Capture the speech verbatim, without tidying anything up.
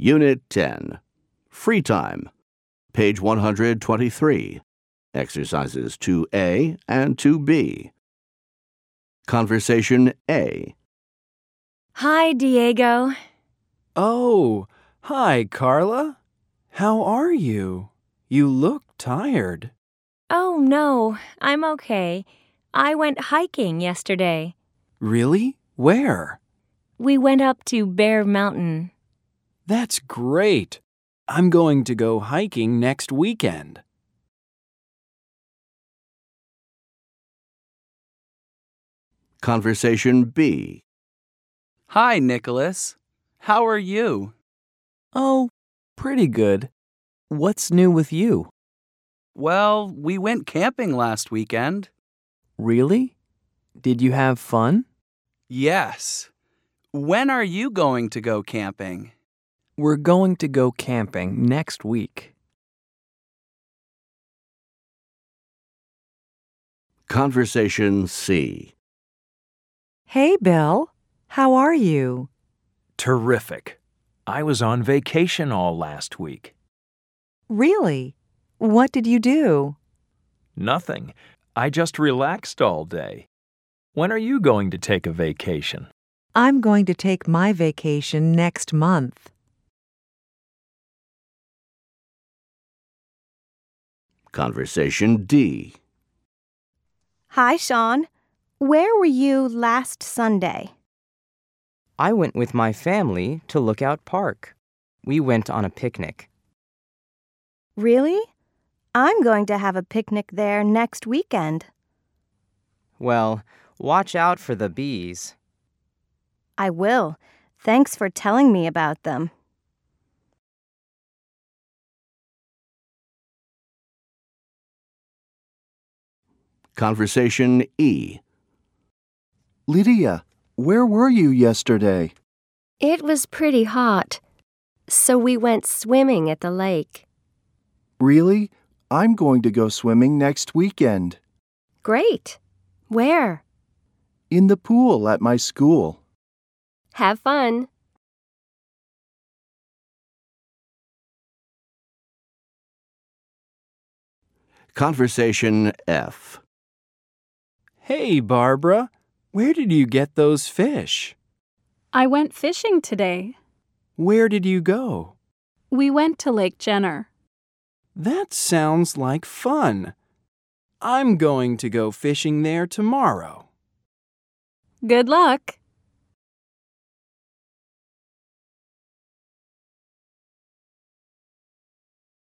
Unit ten. Free Time. Page one hundred twenty-three. Exercises two A and two B. Conversation A. Hi, Diego. Oh, hi, Carla. How are you? You look tired. Oh, no, I'm okay. I went hiking yesterday. Really? Where? We went up to Bear Mountain. That's great. I'm going to go hiking next weekend. Conversation B. Hi, Nicholas. How are you? Oh, pretty good. What's new with you? Well, we went camping last weekend. Really? Did you have fun? Yes. When are you going to go camping? We're going to go camping next week. Conversation C. Hey, Bill. How are you? Terrific. I was on vacation all last week. Really? What did you do? Nothing. I just relaxed all day. When are you going to take a vacation? I'm going to take my vacation next month. Conversation D. Hi, Sean. Where were you last Sunday? I went with my family to Lookout Park. We went on a picnic. Really? I'm going to have a picnic there next weekend. Well, watch out for the bees. I will. Thanks for telling me about them. Conversation E. Lydia, where were you yesterday? It was pretty hot, so we went swimming at the lake. Really? I'm going to go swimming next weekend. Great. Where? In the pool at my school. Have fun. Conversation F. Hey, Barbara. Where did you get those fish? I went fishing today. Where did you go? We went to Lake Jenner. That sounds like fun. I'm going to go fishing there tomorrow. Good luck.